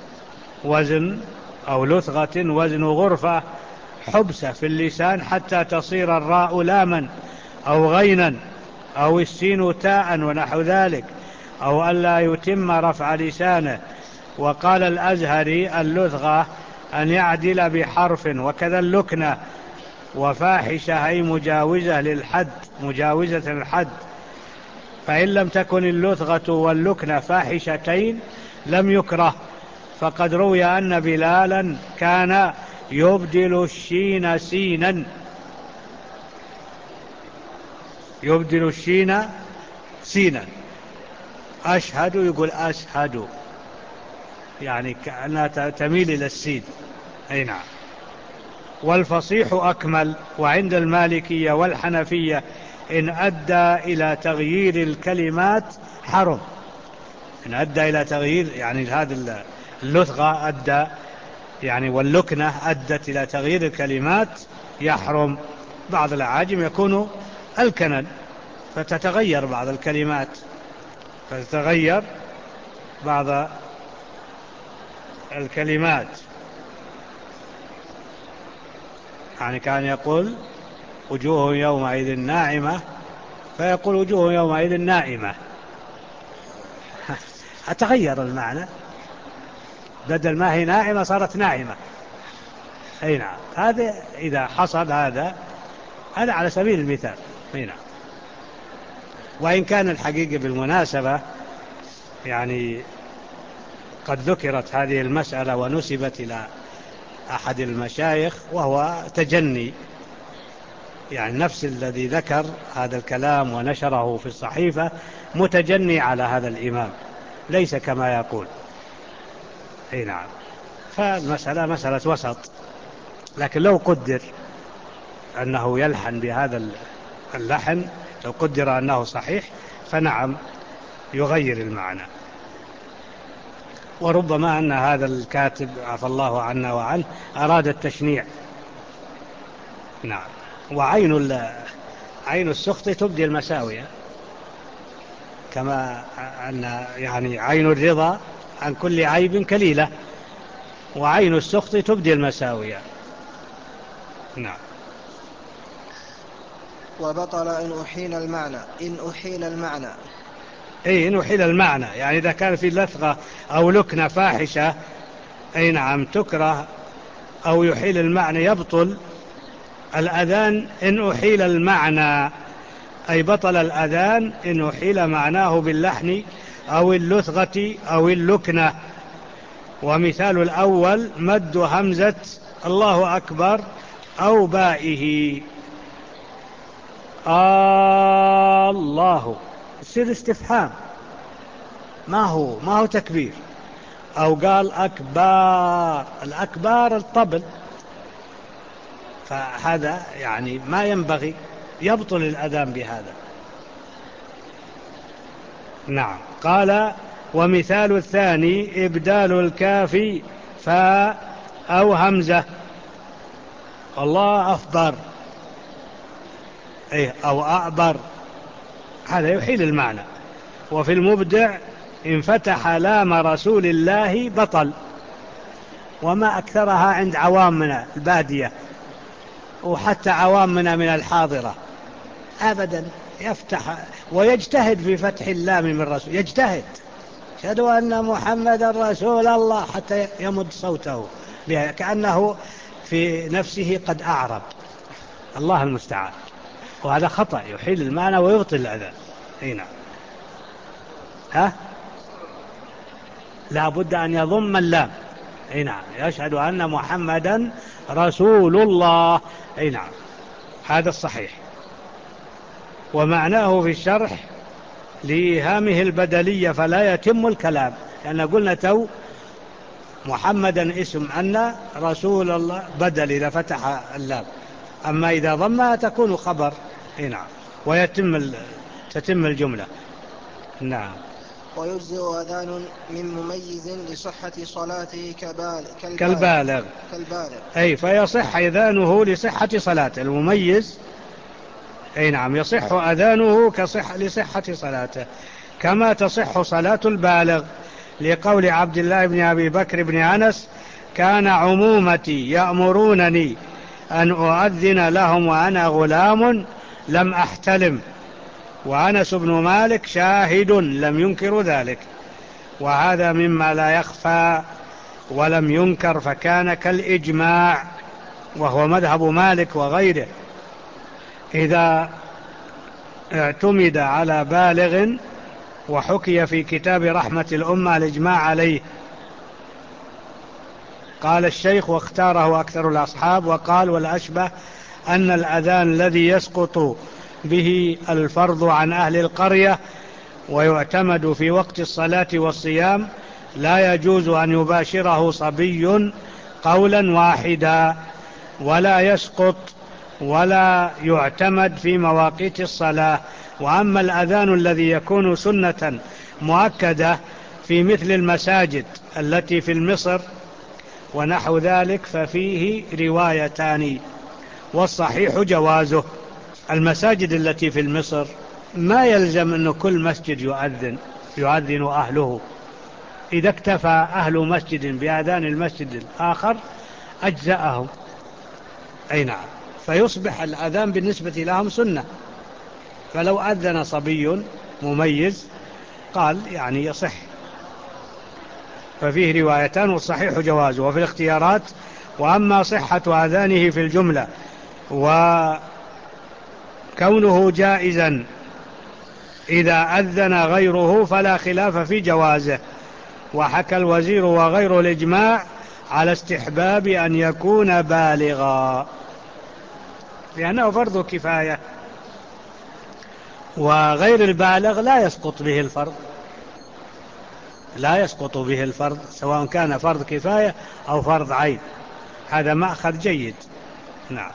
وزن أو لثغة وزن غرفة حبسة في اللسان حتى تصير الراء لاما أو غينا أو السين تاء ونحو ذلك، أو ألا يتم رفع لسانه. وقال الأزهري اللثغة أن يعدل بحرف، وكذا اللكنة. وفاحشة أي مجاوزة للحد، مجاوزة الحد. فإن لم تكن اللثغة واللكنة فاحشتين لم يكره. فقد روي أن بلالا كان يبدل الشين سينا يبدل الشين سينا. أشهد يقول أشهد، يعني كأنها تميل إلى السين. أي نعم. والفصيح أكمل. وعند المالكية والحنفية إن أدى إلى تغيير الكلمات حرم. إن أدى إلى تغيير، يعني هذه اللثغة أدى يعني واللكنة أدت إلى تغيير الكلمات يحرم. بعض الأعاجم يكون الكنا فتتغير بعض الكلمات، فتتغير بعض الكلمات. يعني كان يقول وجوه يومئذ ناعمة فيقول وجوه يومئذ نائمة. أتغير المعنى، بدل ما هي ناعمة صارت ناعمة. أي نعم. هذا إذا حصل هذا هذا على سبيل المثال. أي نعم. وإن كان الحقيقة بالمناسبة يعني قد ذكرت هذه المسألة ونسبت إلى أحد المشايخ وهو تجني، يعني نفس الذي ذكر هذا الكلام ونشره في الصحيفة متجني على هذا الإمام، ليس كما يقول. أي نعم. فالمسألة مسألة وسط. لكن لو قدر أنه يلحن بهذا اللحن، لو قدر أنه صحيح فنعم يغير المعنى. وربما أن هذا الكاتب عفى الله عنا وعنه أراد التشنيع. نعم. وعين عين السخط تبدي المساوية، كما أن يعني عين الرضا عن كل عيب كليلة، وعين السخط تبدي المساوية. نعم. وبطل إن أحيل المعنى إن أحيل المعنى أي إن أحيل المعنى، يعني إذا كان في لثغة أو لكنة فاحشة أي نعم تكره أو يحيل المعنى يبطل الأذان. إن أحيل المعنى أي بطل الأذان إن أحيل معناه باللحن أو اللثغة أو اللكنة. ومثال الأول مد همزة الله أكبر أو بائه. آه الله يصير استفهام، ما هو ما هو تكبير. أو قال أكبر، الأكبر الطبل، فهذا يعني ما ينبغي، يبطل الأذان بهذا. نعم. قال ومثال الثاني إبدال الكاف فاء أو همزة. الله أكبر أي أو أعبر، هذا يحيل المعنى. وفي المبدع إن فتح لام رسول الله بطل. وما أكثرها عند عوامنا البادية وحتى عوامنا من الحاضرة أبدا، يفتح ويجتهد في فتح اللام من رسول، يجتهد أشهد أن محمد رسول الله حتى يمد صوته بها كأنه في نفسه قد أعرب. الله المستعان. وهذا خطأ يحيل المعنى ويبطل الأذان. هنا ها لا بد أن يضم اللام. أي نعم. يشهد أن محمدا رسول الله. أي نعم. هذا الصحيح. ومعناه في الشرح لإيهامه البدلية فلا يتم الكلام، لأن قلنا تو محمدا اسم أن رسول الله بدل إذا فتح اللام، أما إذا ضمها تكون خبر. أي نعم. ويتم تتم الجملة. نعم. ويجزئ أذان من مميز لصحة صلاته كالبالغ كالبالغ. كالبالغ. أي فيصح أذانه لصحة صلاته المميز. أي نعم. يصح أذانه كصح لصحة صلاته كما تصح صلاة البالغ، لقول عبد الله بن أبي بكر بن أنس كان عمومتي يأمرونني أن أؤذن لهم وأنا غلام لم أحتلم، وأنس بن مالك شاهد لم ينكر ذلك. وهذا مما لا يخفى ولم ينكر، فكان كالإجماع، وهو مذهب مالك وغيره. إذا اعتمد على بالغ وحكي في كتاب رحمة الأمة الإجماع عليه. قال الشيخ واختاره أكثر الأصحاب، وقال والأشبه أن الأذان الذي يسقط به الفرض عن أهل القرية ويعتمد في وقت الصلاة والصيام لا يجوز أن يباشره صبي قولا واحدا، ولا يسقط ولا يعتمد في مواقيت الصلاة. وأما الأذان الذي يكون سنة مؤكدة في مثل المساجد التي في مصر ونحو ذلك ففيه روايتان، والصحيح جوازه. المساجد التي في مصر ما يلزم أن كل مسجد يؤذن يؤذن أهله، إذا اكتفى أهل مسجد بأذان المسجد الآخر أجزأهم، أي نعم، فيصبح الأذان بالنسبة لهم سنة. فلو أذن صبي مميز قال يعني يصح، ففيه روايتان والصحيح جوازه. وفي الاختيارات: وأما صحة أذانه في الجملة وكونه جائزا إذا أذن غيره فلا خلاف في جوازه. وحكى الوزير وغير الإجماع على استحباب أن يكون بالغا، لأنه فرض كفاية، وغير البالغ لا يسقط به الفرض، لا يسقط به الفرض سواء كان فرض كفاية أو فرض عين. هذا مأخذ جيد. نعم.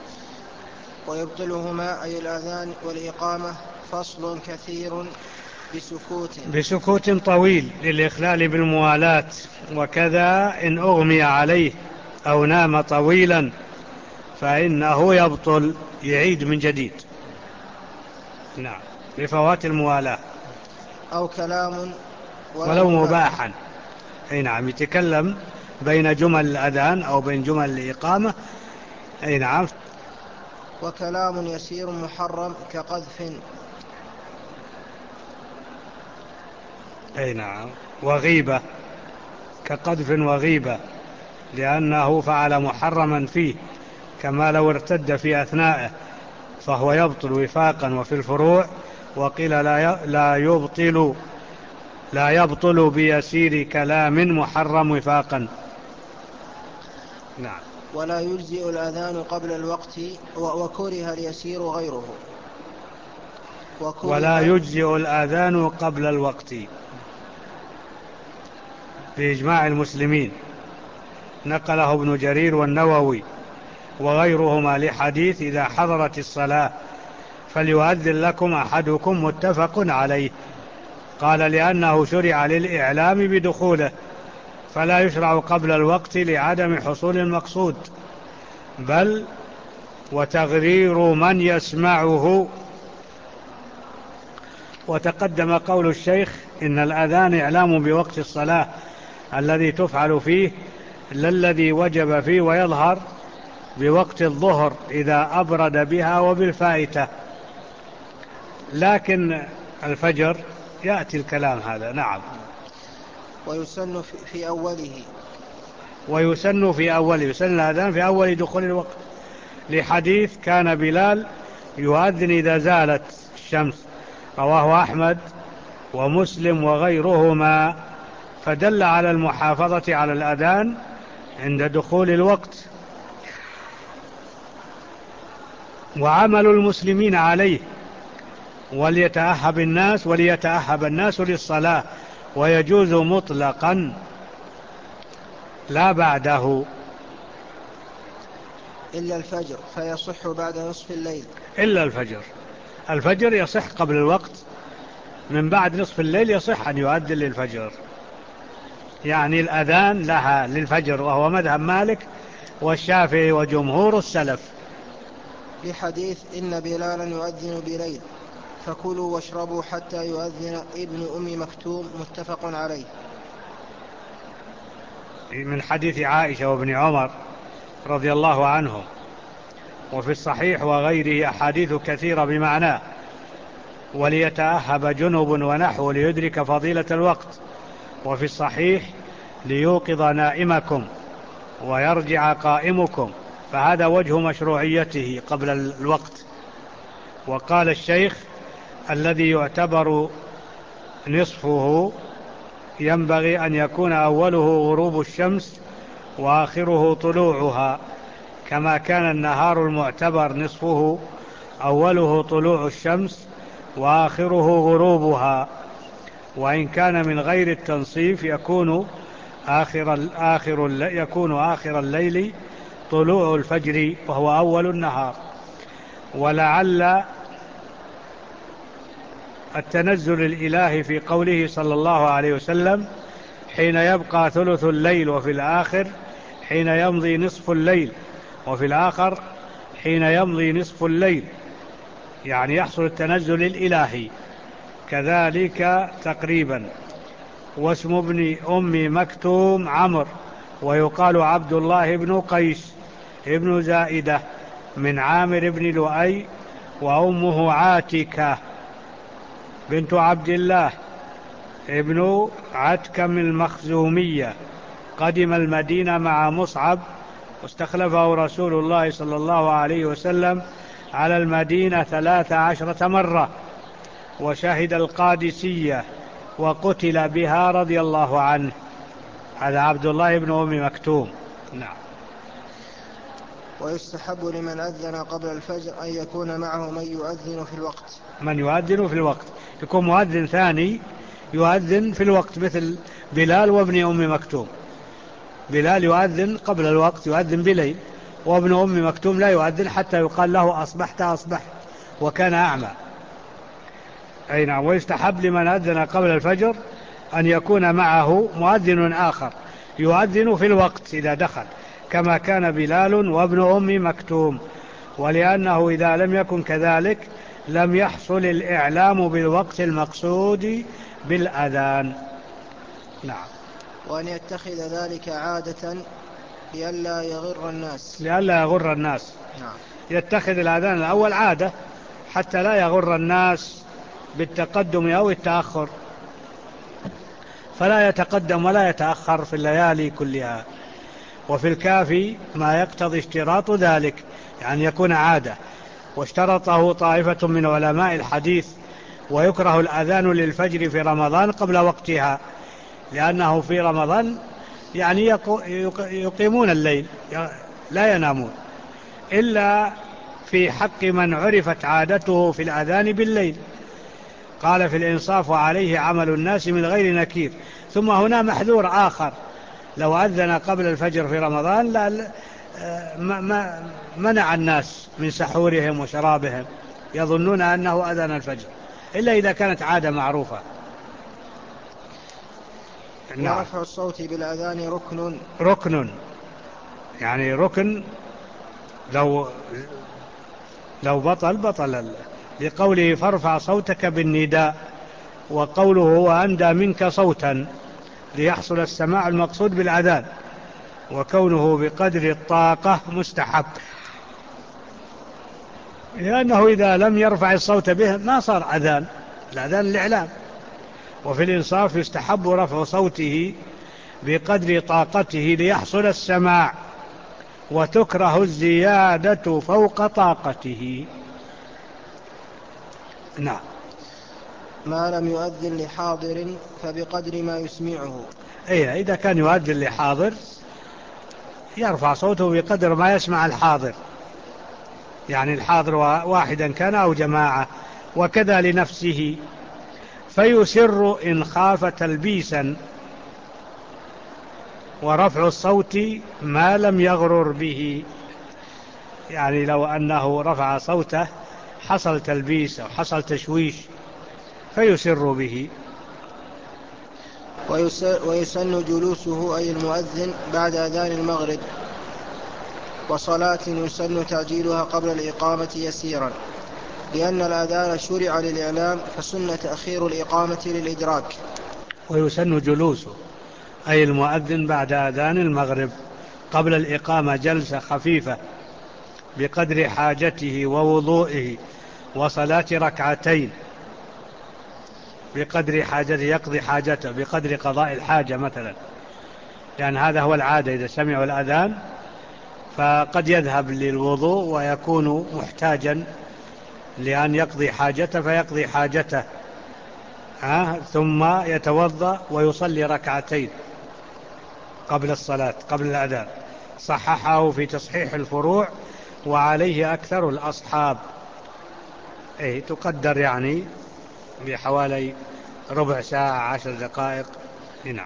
ويبطلهما أي الأذان والإقامة فصل كثير بسكوت بسكوت طويل للإخلال بالموالاة، وكذا إن أغمي عليه أو نام طويلا فإنه يبطل، يعيد من جديد. نعم، لفوات الموالاة. أو كلام ولو مباحا، أي نعم، يتكلم بين جمل الأذان أو بين جمل الإقامة، أي نعم. وكلام يسير محرم كقذف، أي نعم، وغيبة، كقذف وغيبة، لأنه فعل محرما فيه، كما لو ارتد في أثنائه فهو يبطل وفاقا. وفي الفروع وقيل لا لا يبطل لا يبطل بيسير كلام محرم وفاقا. نعم. ولا يجزئ الأذان قبل الوقت وكره اليسير غيره. ولا وكره يجزئ الآذان قبل الوقت بإجماع المسلمين، نقله ابن جرير والنووي وغيرهما لحديث إذا حضرت الصلاة فليؤذن لكم أحدكم، متفق عليه. قال لأنه شرع للإعلام بدخوله، فلا يشرع قبل الوقت لعدم حصول المقصود، بل وتغرير من يسمعه. وتقدم قول الشيخ إن الأذان إعلام بوقت الصلاة الذي تفعل فيه، لا الذي وجب فيه ويظهر بوقت الظهر إذا أبرد بها وبالفائتة. لكن الفجر يأتي الكلام هذا. نعم. ويسن في أوله ويسن في أوله، يسن الأذان في أول دخول الوقت، لحديث كان بلال يؤذن إذا زالت الشمس، رواه أحمد ومسلم وغيرهما، فدل على المحافظة على الأذان عند دخول الوقت، وعمل المسلمين عليه، وليتأهب الناس وليتأهب الناس للصلاة، ويجوز مطلقا لا بعده. إلا الفجر فيصح بعد نصف الليل. إلا الفجر، الفجر يصح قبل الوقت، من بعد نصف الليل يصح أن يؤذن للفجر، يعني الأذان لها للفجر، وهو مذهب مالك والشافعي وجمهور السلف. لحديث إن بلالا يؤذن بليل فكلوا واشربوا حتى يؤذن ابن أم مكتوم، متفق عليه. من حديث عائشة وابن عمر رضي الله عنهم. وفي الصحيح وغيره أحاديث كثيرة بمعناه: وليتأهب جنب ونحو ليدرك فضيلة الوقت. وفي الصحيح: ليوقظ نائمكم ويرجع قائمكم، فهذا وجه مشروعيته قبل الوقت. وقال الشيخ: الذي يعتبر نصفه ينبغي أن يكون أوله غروب الشمس وآخره طلوعها، كما كان النهار المعتبر نصفه أوله طلوع الشمس وآخره غروبها. وإن كان من غير التنصيف يكون آخر, آخر يكون آخر الليل طلوع الفجر وهو أول النهار. ولعل التنزل الإلهي في قوله صلى الله عليه وسلم حين يبقى ثلث الليل، وفي الآخر حين يمضي نصف الليل، وفي الآخر حين يمضي نصف الليل، يعني يحصل التنزل الإلهي كذلك تقريبا. واسم ابن أم مكتوم عمرو، ويقال عبد الله بن قيس ابن زائدة من عامر بن لؤي، وأمه عاتكة بنت عبد الله ابن عتكم المخزومية، قدم المدينة مع مصعب، واستخلفه رسول الله صلى الله عليه وسلم على المدينة ثلاث عشرة مرة، وشهد القادسية وقتل بها رضي الله عنه. هذا عبد الله بن أم مكتوم. نعم. ويستحب لمن أذن قبل الفجر أن يكون معه من يؤذن في الوقت من يؤذن في الوقت، يكون مؤذن ثاني يؤذن في الوقت، مثل بلال وابن أم مكتوم. بلال يؤذن قبل الوقت، يؤذن بليل، وابن أم مكتوم لا يؤذن حتى يقال له أصبحت أصبحت، وكان أعمى. أي نعم. ويستحب لمن أذن قبل الفجر أن يكون معه مؤذن آخر يؤذن في الوقت إذا دخل، كما كان بلال وابن أم مكتوم، ولأنه إذا لم يكن كذلك لم يحصل الإعلام بالوقت المقصود بالأذان. نعم. وأن يتخذ ذلك عادة لئلا يغر الناس لئلا يغر الناس. نعم. يتخذ الأذان الأول عادة حتى لا يغر الناس بالتقدم أو التأخر، فلا يتقدم ولا يتأخر في الليالي كلها. وفي الكافي ما يقتضي اشتراط ذلك، يعني يكون عادة. واشترطه طائفة من علماء الحديث، ويكره الأذان للفجر في رمضان قبل وقتها، لأنه في رمضان يعني يقيمون الليل لا ينامون، إلا في حق من عرفت عادته في الأذان بالليل. قال في الإنصاف وعليه عمل الناس من غير نكير. ثم هنا محذور آخر، لو أذن قبل الفجر في رمضان لا ما ما منع الناس من سحورهم وشرابهم، يظنون أنه أذن الفجر، إلا إذا كانت عادة معروفة. نعم. ورفع الصوت بالأذان ركن ركن يعني ركن، لو لو بطل بطل، لقوله فارفع صوتك بالنداء، وقوله هو أندى منك صوتا، ليحصل السماع المقصود بالأذان، وكونه بقدر الطاقة مستحب، لأنه إذا لم يرفع الصوت به ما صار أذان، الأذان الإعلام. وفي الإنصاف يستحب رفع صوته بقدر طاقته ليحصل السماع، وتكره الزيادة فوق طاقته. نعم. ما لم يؤذن لحاضر فبقدر ما يسمعه. أي إذا كان يؤذن لحاضر يرفع صوته بقدر ما يسمع الحاضر، يعني الحاضر واحدا كان أو جماعة، وكذا لنفسه. فيسر إن خاف تلبيسا، ورفع الصوت ما لم يغرر به، يعني لو أنه رفع صوته حصل تلبيس أو حصل تشويش فيسر به. ويسن جلوسه أي المؤذن بعد أذان المغرب، وصلاة يسن تعجيلها قبل الإقامة يسيرا، لأن الأذان شرع للإعلام، فسن تأخير الإقامة للإدراك. ويسن جلوسه أي المؤذن بعد أذان المغرب قبل الإقامة جلسة خفيفة بقدر حاجته ووضوئه، وصلاة ركعتين بقدر حاجته، يقضي حاجته بقدر قضاء الحاجة مثلا، لأن يعني هذا هو العادة، إذا سمعوا الأذان فقد يذهب للوضوء ويكون محتاجا لأن يقضي حاجته فيقضي حاجته، ها ثم يتوضأ ويصلي ركعتين قبل الصلاة قبل الأذان. صححه في تصحيح الفروع، وعليه أكثر الأصحاب. أي تقدر يعني بحوالي ربع ساعة، عشر دقائق. نعم.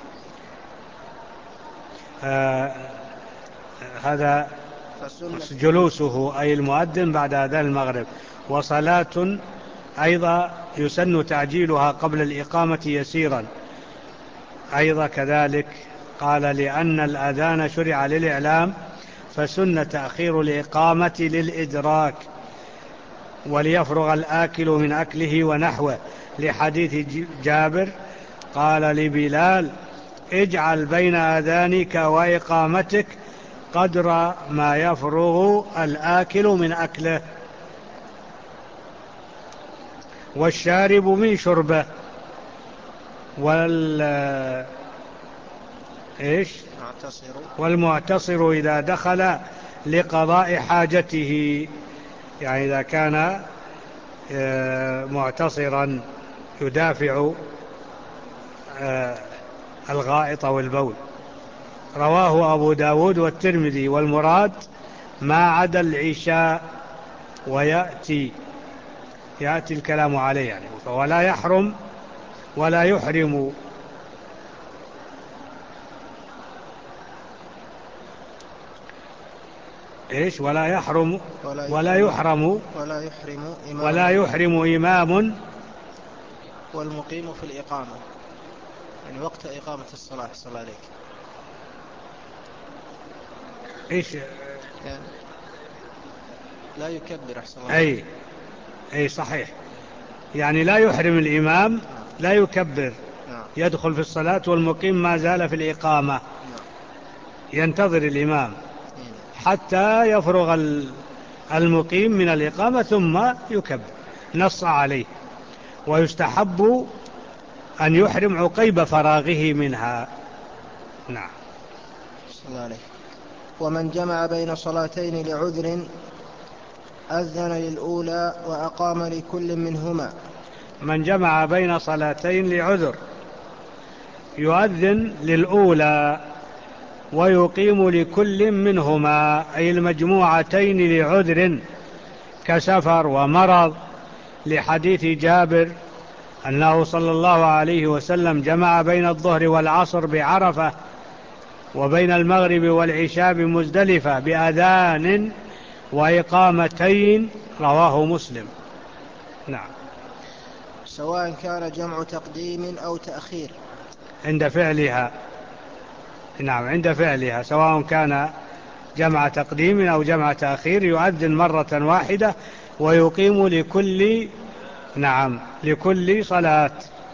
آه هذا جلوسه أي المؤذن بعد أذان المغرب. وصلاة أيضا يسن تعجيلها قبل الإقامة يسيرا، أيضا كذلك قال لأن الأذان شرع للإعلام فسن تأخير الإقامة للإدراك وليفرغ الآكل من أكله ونحوه، لحديث جابر قال لبلال اجعل بين أذانك وإقامتك قدر ما يفرغ الآكل من أكله والشارب من شربه وال إيش والمعتصر إذا دخل لقضاء حاجته، يعني إذا كان معتصرا يدافع الغائط والبول. رواه أبو داود والترمذي، والمراد ما عدا العشاء، ويأتي يأتي الكلام عليه يعني. ولا يحرم ولا يحرم إيش ولا يحرم ولا يحرم ولا يحرم إمام ولا يحرم إمام والمقيم في الإقامة، يعني وقت إقامة الصلاة صلى عليك. إيش يعني لا يكبر أحسن الله. أي أي صحيح، يعني لا يحرم الإمام، لا يكبر، يدخل في الصلاة والمقيم ما زال في الإقامة، ينتظر الإمام حتى يفرغ المقيم من الإقامة ثم يكبر، نص عليه. ويستحب أن يحرم عقيب فراغه منها. نعم. صلى الله عليه. ومن جمع بين صلاتين لعذر أذن للأولى وأقام لكل منهما. من جمع بين صلاتين لعذر يؤذن للأولى ويقيم لكل منهما، أي المجموعتين لعذر كسفر ومرض، لحديث جابر أنه صلى الله عليه وسلم جمع بين الظهر والعصر بعرفة وبين المغرب والعشاء بمزدلفة بأذان وإقامتين، رواه مسلم. نعم. سواء كان جمع تقديم أو تأخير عند فعلها. نعم، عند فعلها سواء كان جمع تقديم أو جمع تأخير يؤذن مرة واحدة ويقيم لكل نعم لكل صلاة،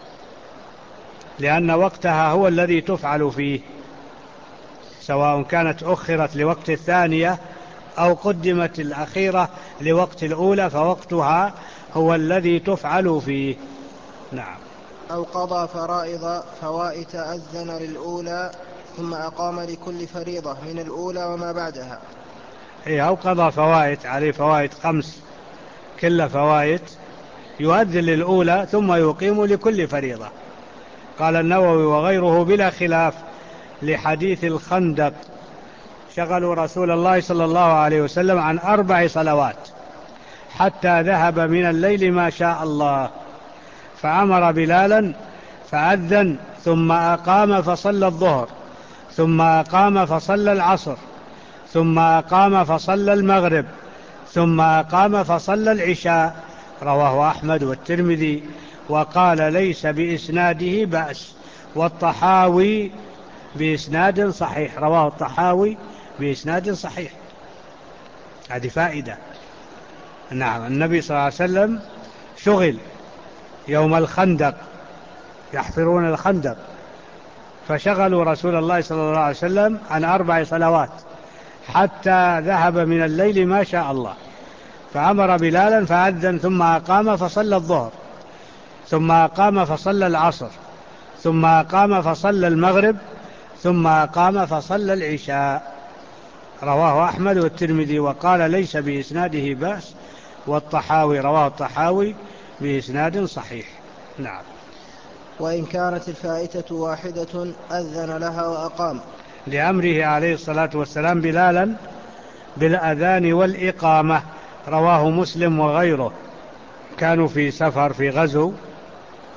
لأن وقتها هو الذي تفعل فيه، سواء كانت أخرت لوقت الثانية أو قدمت الأخيرة لوقت الأولى، فوقتها هو الذي تفعل فيه. نعم. أو قضى فرائض فوائت أذن للأولى ثم أقام لكل فريضة من الأولى وما بعدها. إيه، أو قضى فوائت، عليه فوائت خمس، كل فوائت يؤذن للأولى ثم يقيم لكل فريضة. قال النووي وغيره بلا خلاف، لحديث الخندق شغلوا رسول الله صلى الله عليه وسلم عن أربع صلوات حتى ذهب من الليل ما شاء الله، فأمر بلالا فأذن ثم أقام فصلى الظهر ثم أقام فصلى العصر ثم أقام فصلى المغرب ثم أقام فصلى العشاء. رواه أحمد والترمذي، وقال ليس بإسناده بأس، والطحاوي بإسناد صحيح. رواه الطحاوي بإسناد صحيح. هذه فائدة. نعم. النبي صلى الله عليه وسلم شغل يوم الخندق، يحفرون الخندق، فشغلوا رسول الله صلى الله عليه وسلم عن أربع صلوات حتى ذهب من الليل ما شاء الله، فأمر بلالا فأذن ثم أقام فصلى الظهر ثم أقام فصلى العصر ثم أقام فصلى المغرب ثم أقام فصلى العشاء. رواه أحمد والترمذي، وقال ليس بإسناده بأس، والطحاوي رواه الطحاوي بإسناد صحيح. نعم. وإن كانت الفائتة واحدة أذن لها وأقام، لأمره عليه الصلاة والسلام بلالا بالأذان والإقامة. رواه مسلم وغيره، كانوا في سفر في غزو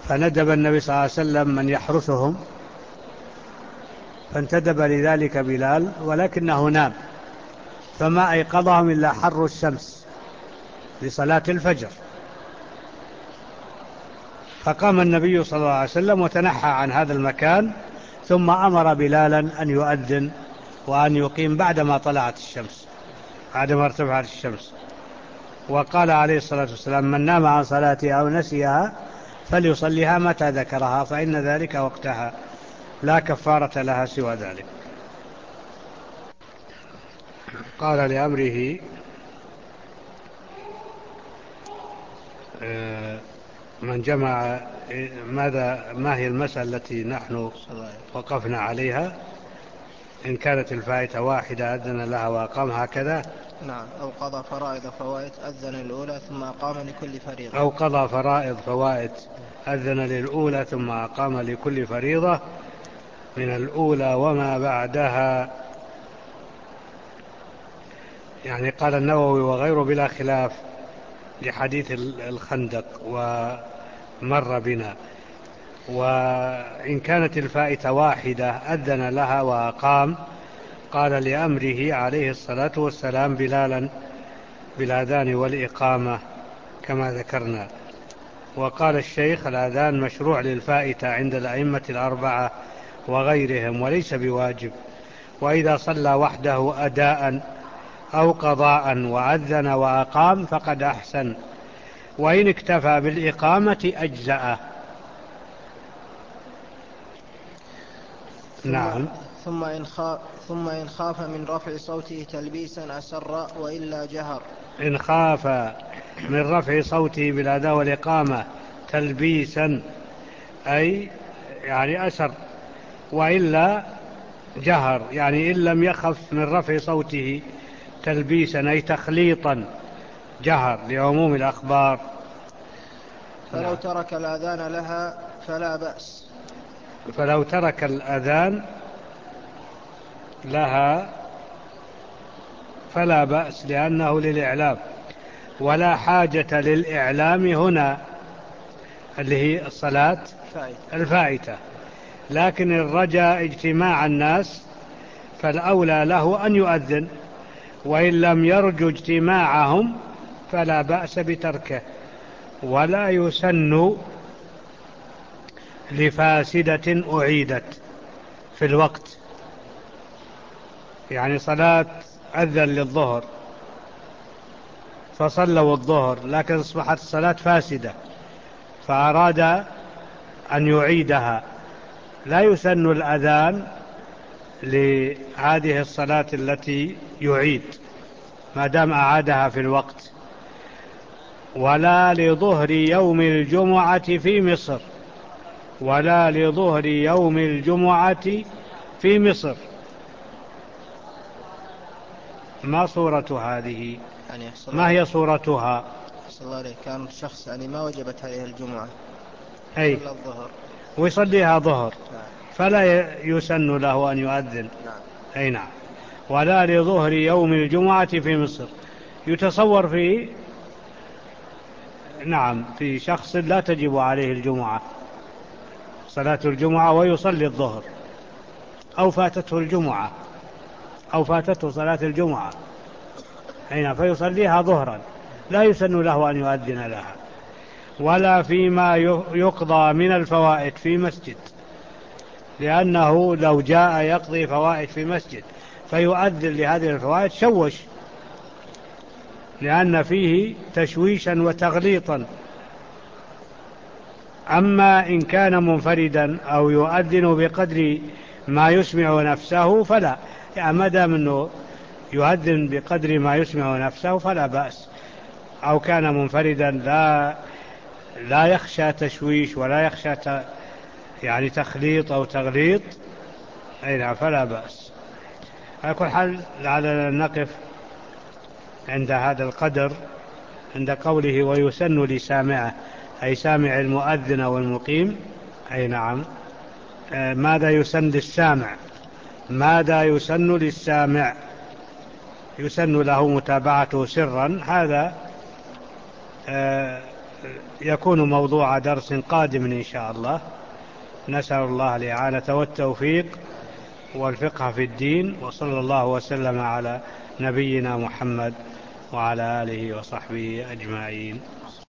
فندب النبي صلى الله عليه وسلم من يحرسهم، فانتدب لذلك بلال ولكنه نام، فما أيقظهم إلا حر الشمس لصلاة الفجر. فقام النبي صلى الله عليه وسلم وتنحى عن هذا المكان، ثم أمر بلالا أن يؤذن وأن يقيم بعدما طلعت الشمس، بعدما ارتفعت الشمس. وقال عليه الصلاة والسلام: من نام عن صلاتها أو نسيها فليصليها متى ذكرها، فإن ذلك وقتها، لا كفارة لها سوى ذلك. قال لأمره من جمع. ماذا ما هي المسألة التي نحن وقفنا عليها؟ إن كانت الفائتة واحدة أذن لها وأقام، هكذا. نعم. أو قضى فرائض فوائد أذن الأولى ثم أقام لكل فريضة. أو قضى فرائض فوائد أذن للأولى ثم أقام لكل فريضة من الأولى وما بعدها. يعني قال النووي وغيره بلا خلاف لحديث الخندق ومر بنا. وإن كانت الفائتة واحدة أذن لها وأقام، قال لأمره عليه الصلاة والسلام بلالا بالأذان والإقامة كما ذكرنا. وقال الشيخ: الأذان مشروع للفائتة عند الأئمة الأربعة وغيرهم وليس بواجب، وإذا صلى وحده أداء أو قضاء وأذن وأقام فقد أحسن، وإن اكتفى بالإقامة أجزأه. ثم نعم. ثم إن خاف ثم إن خاف من رفع صوته تلبيسا أسر وإلا جهر. إن خاف من رفع صوته بالأداء والإقامة تلبيسا أي يعني أسر، وإلا جهر، يعني إن لم يخف من رفع صوته تلبيسا أي تخليطا جهر لعموم الأخبار. فلو نعم. ترك الأذان لها فلا بأس. فلو ترك الأذان لها فلا بأس، لأنه للإعلام، ولا حاجة للإعلام هنا اللي هي الصلاة الفائتة. لكن الرجاء اجتماع الناس فالأولى له أن يؤذن، وإن لم يرجو اجتماعهم فلا بأس بتركه. ولا يسن لفاسدة أعيدت في الوقت، يعني صلاة أذن للظهر فصلوا الظهر لكن أصبحت الصلاة فاسدة فأراد أن يعيدها، لا يسن الأذان لهذه الصلاة التي يعيد ما دام أعادها في الوقت. ولا لظهر يوم الجمعة في مصر، ولا لظهر يوم الجمعة في مصر. ما صورة هذه؟ يعني ما هي صورتها؟ صلى الله عليه كان شخص يعني ما وجبت عليه الجمعة، أي صلى الظهر ويصليها ظهر، نعم. فلا يسن له أن يؤذن. نعم. أي نعم. ولا لظهر يوم الجمعة في مصر. يتصور في نعم في شخص لا تجب عليه الجمعة، صلاة الجمعة، ويصلي الظهر، أو فاتته الجمعة أو فاتته صلاة الجمعة أين فيصليها ظهرا، لا يسن له أن يؤذن لها. ولا فيما يقضى من الفوائد في مسجد، لأنه لو جاء يقضي فوائد في مسجد فيؤذن لهذه الفوائد شوش، لأن فيه تشويشا وتغليطا. أما إن كان منفردا أو يؤذن بقدر ما يسمع نفسه فلا، يعني ما دام أنه يؤذن بقدر ما يسمع نفسه فلا بأس. أو كان منفردا لا لا يخشى تشويش ولا يخشى يعني تخليط أو تغليط، أي نعم فلا بأس. على كل حال لعلنا نقف عند هذا القدر، عند قوله ويسن لسامعه، أي سامع المؤذن والمقيم. أي نعم. آه ماذا يسن للسامع؟ ماذا يسن للسامع؟ يسن له متابعته سرا، هذا آه يكون موضوع درس قادم إن شاء الله. نسأل الله الإعانة والتوفيق والفقه في الدين، وصلى الله وسلم على نبينا محمد وعلى آله وصحبه أجمعين.